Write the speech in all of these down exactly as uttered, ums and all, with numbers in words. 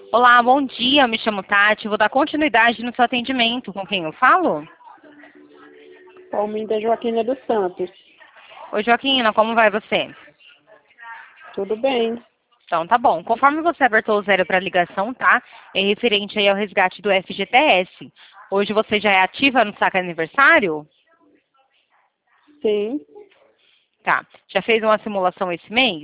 Olá, bom dia, me chamo Tati, vou dar continuidade no seu atendimento. Com quem eu falo? Palminda Joaquina dos Santos. Oi, Joaquina, como vai você? Tudo bem? Então, tá bom. Conforme você apertou o zero para ligação, tá? É referente aí ao resgate do F G T S. Hoje você já é ativa no saque aniversário? Sim. Tá. Já fez uma simulação esse mês?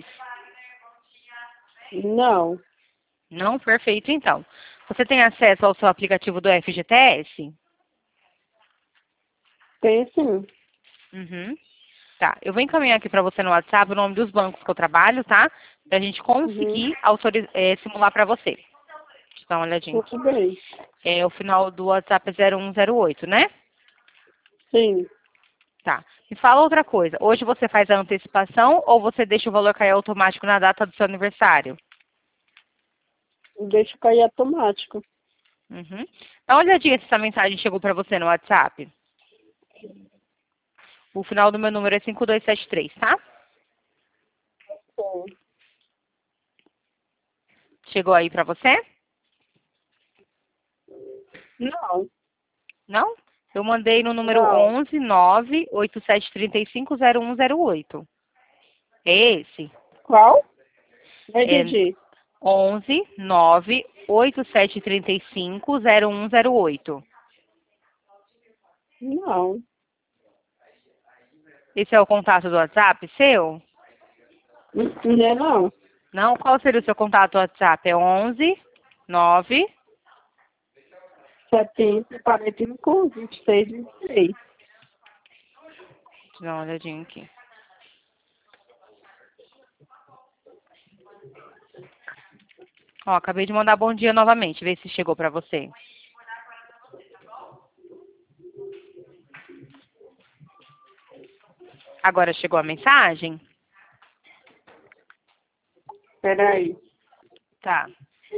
Não. Não? Perfeito, então. Você tem acesso ao seu aplicativo do F G T S? Tem sim. Uhum. Tá. Eu vou encaminhar aqui para você no WhatsApp o nome dos bancos que eu trabalho, tá? Pra gente Uhum. conseguir autoriz- é, simular para você. Deixa eu dar uma olhadinha aqui. Tudo bem. É, o final do WhatsApp é zero um zero oito, né? Sim. Tá. Me fala outra coisa. Hoje você faz a antecipação ou você deixa o valor cair automático na data do seu aniversário? Deixa cair automático. Uhum. Dá uma olhadinha se essa mensagem chegou para você no WhatsApp. O final do meu número é cinco dois sete três, tá? Sim. Chegou aí para você? Não. Não? Eu mandei no número Não. onze nove oito sete três cinco zero um zero oito. É esse? Qual? Não É entendi. onze nove oito sete três cinco zero um zero oito. Não. Esse é o contato do WhatsApp seu? Não é não. Não? Qual seria o seu contato do WhatsApp? É onze nove. setenta, quarenta e cinco, vinte e seis, vinte e seis. Deixa eu dar uma olhadinha aqui. Ó, acabei de mandar bom dia novamente. Vê se chegou pra você. Agora chegou a mensagem? Peraí. Tá.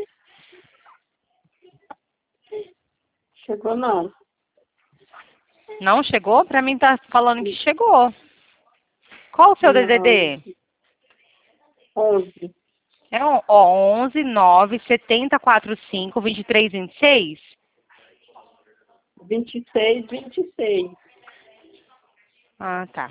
Chegou não. Não chegou? Pra mim tá falando que chegou. Qual o seu Não. D D D? onze. É o ó, onze nove setenta quarenta e cinco vinte e três vinte e seis? vinte e seis, vinte e seis. Ah, tá.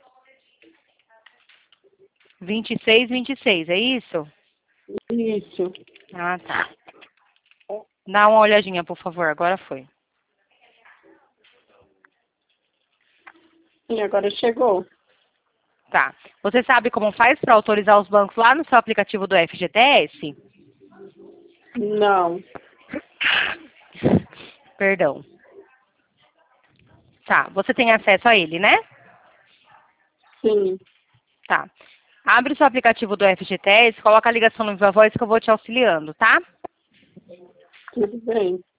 vinte e seis, vinte e seis, é isso? Isso. Ah, tá. Dá uma olhadinha, por favor. Agora foi. E agora chegou. Tá. Você sabe como faz para autorizar os bancos lá no seu aplicativo do F G T S? Não. Perdão. Tá. Você tem acesso a ele, né? Sim. Tá. Abre o seu aplicativo do F G T S, coloca a ligação no Viva Voz que eu vou te auxiliando, tá? Tudo bem.